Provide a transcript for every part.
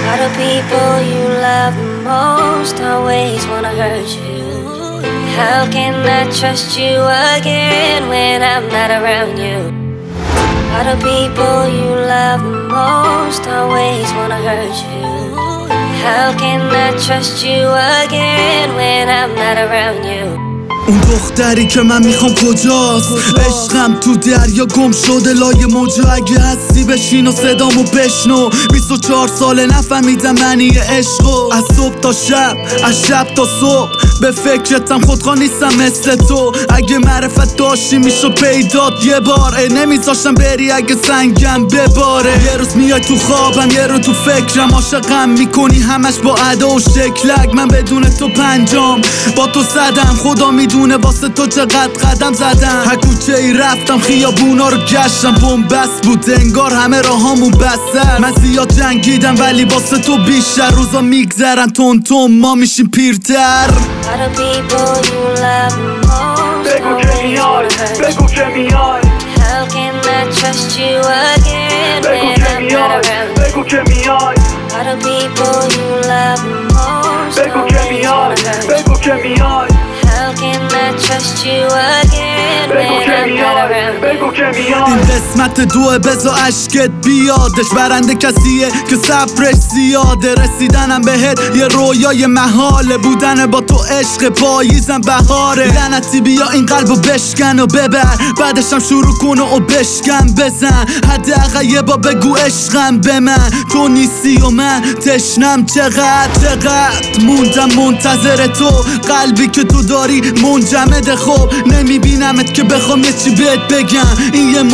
All the people you love the most always wanna hurt you. How can I trust you again when I'm not around you? All the people you love the most always wanna hurt you. How can I trust you again when I'm not around you? اون دختری که من میخوام کجاست؟ عشقم تو دریا گم شده لای موجا. اگه هستی بشین و صدامو بشنو. 24 ساله نفهمیدم معنی عشقو. از صبح تا شب، از شب تا صبح به فکرتم، خودخواه نیستم مثل تو. اگه معرفت داشتی میشو پیدات یه بار. نمیذاشتم بری اگه سنگم بباره. یه روز میای تو خوابم، یه روز تو فکرم. عاشقم میکنی همش با ادا و شکلک. من بدون تو پنجام با تو زدم. خدا میدونه واسه تو چقدر قدم زدم. هر کوچه ای رفتم خیابونا رو گشتم. بومبست بود انگار همه راهامون بسته. من زیاد جنگیدم ولی واسه تو بیشتر. روزا میگذرن تون تون ما میشیم پیرتر. All the people you love the most بگو که میای، بگو که میای. How can I trust you again بگو when که I'm not میای، around you? بگو که میای. All the people you love the most بگو که always میای، wanna hurt you. بگو که میای. How can I trust you again بگو when که I'm not میای، around you? بگو که میای. این قسمت دوه بزا عشقت بیادش. برنده کسیه که صبرش زیاده. رسیدنم بهت یه رویای محاله. بودن با تو عشق پاییزم بهاره. لعنتی بیا این قلبو بشکن و ببر. بعدشم شروع کن و بشکن بزن. حداقل یه با بگو عشقم به من. تو نیستی و من تشنم چقدر موندم منتظر تو. قلبی که تو داری منجمد. خب نمیبینمت که بخوام یه چی بهت بگم. این یه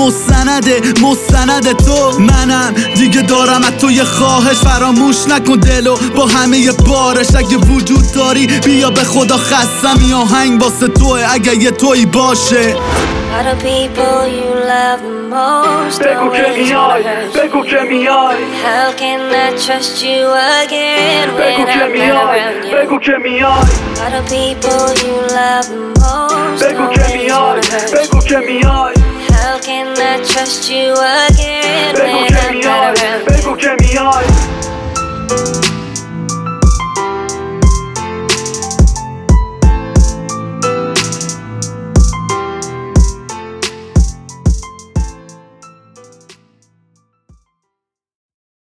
مستند تو. منم دیگه دارم از تو یه خواهش. فراموش نکن دلو با همه یه بارش. اگه وجود داری بیا به خدا خستم. این آهنگ واسه توه اگه یه تویی باشه. All the people you love the most بگو که always میای، wanna hurt you. بگو که میای. How can I trust you again بگو when که I'm not میای، around you? بگو که میای. All the people you love the most بگو که always میای، wanna hurt you. بگو که میای. How can I trust you again بگو when که I'm not میای، around you? بگو که میای.